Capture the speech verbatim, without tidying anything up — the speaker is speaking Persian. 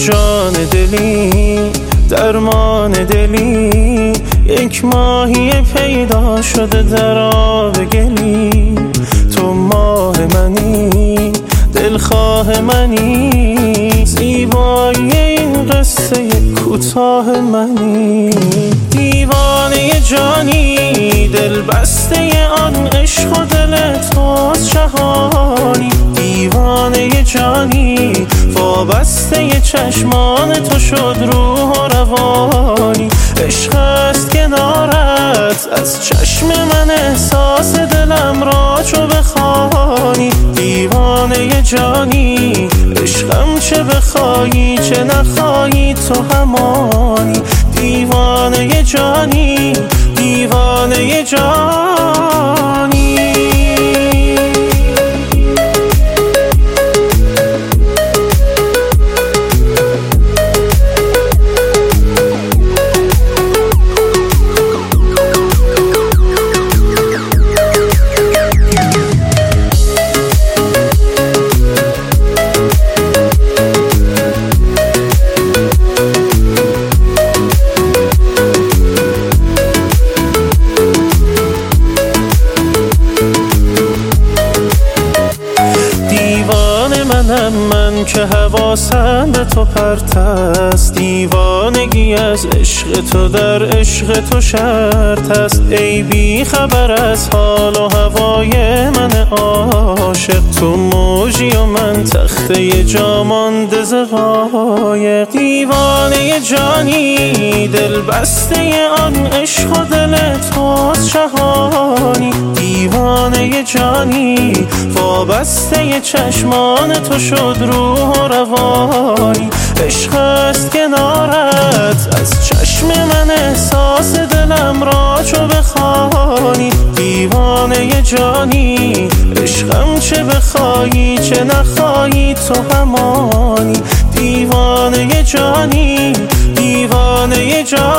جان دلی درمان دلی، یک ماهی پیدا شده در آب گلی. تو ماه منی دلخواه منی، زیبایی این قصه کوتاه منی. دیوانه جانی دل بسته آن عشق و دل توست جهانی. دیوانه جانی وابسته چشمان تو شد روح و روانی. عشق است کنارت از چشم من، احساس دلم را چو بخوانی. دیوانه جانی عشقم چه بخوایی چه نخوایی تو همانی. دیوانه جانی دیوانه جانی. من که حواسم به تو پرت است، دیوانگی از عشق تو در عشق تو شرط است. ای بی خبر از حال و هوای من عاشق، تو موجی و من تخته جا مانده ز قایق. دیوانه جانی دل بسته آن عشق و دل توست جهانی. دیوانه جانی وابسته چشمان تو شد روح و روانی. عشق است کنارت از چشم من، احساس دلم را چو بخوانی. دیوانه جانی عشقم چه بخوایی چه نخوایی تو همانی. دیوانه جانی دیوانه جانی.